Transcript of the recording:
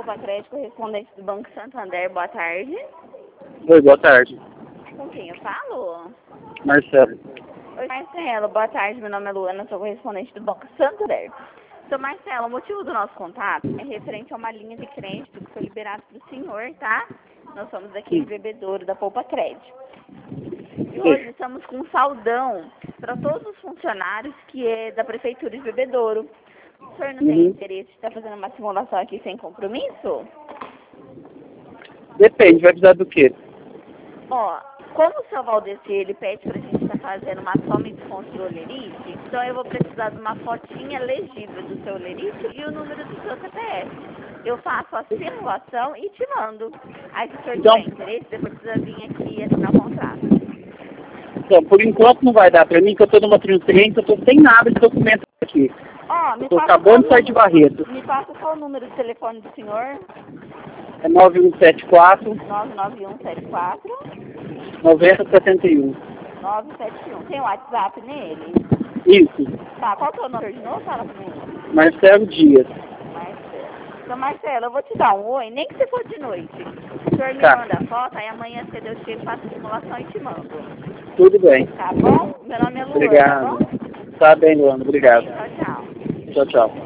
Poupa Crédito, correspondente do Banco Santander. Boa tarde. Oi, boa tarde. Com quem eu falo? Marcelo. Oi, Marcelo. Boa tarde. Meu nome é Luana, sou correspondente do Banco Santander. Seu Marcelo, o motivo do nosso contato é referente a uma linha de crédito que foi liberada para o senhor, tá? Nós somos aqui de Bebedouro da Poupa Crédito. E hoje estamos com um saldão para todos os funcionários que é da Prefeitura de Bebedouro. O senhor não tem interesse de estar fazendo uma simulação aqui sem compromisso? Depende, vai precisar do quê? Ó, como o seu Valdeci, ele pede pra gente estar fazendo uma soma e desconto do olerite, então eu vou precisar de uma fotinha legível do seu olerite e o número do seu CPF. Eu faço a simulação e te mando. Aí se o senhor tiver interesse, você precisa vir aqui e assinar o contrato. Então, por enquanto não vai dar pra mim, que eu tô numa transferência, eu tô sem nada de documento aqui. Ó, Tô acabando de sair de Barreto. Me passa qual o número de telefone do senhor? É 9174 99174 9071. 971. Tem um WhatsApp nele? Isso. Tá, qual que é o número de novo? Fala pra mim. Marcelo Dias. Marcelo. Então, Marcelo, eu vou te dar um oi, nem que você for de noite. O senhor me manda a foto, aí amanhã cedo eu chego, faço a simulação e te mando. Tudo bem. Tá bom? Meu nome é Luana, Obrigado. tá bom? Tá bem, Luana. Obrigado. Tchau, tchau. Tchau, tchau.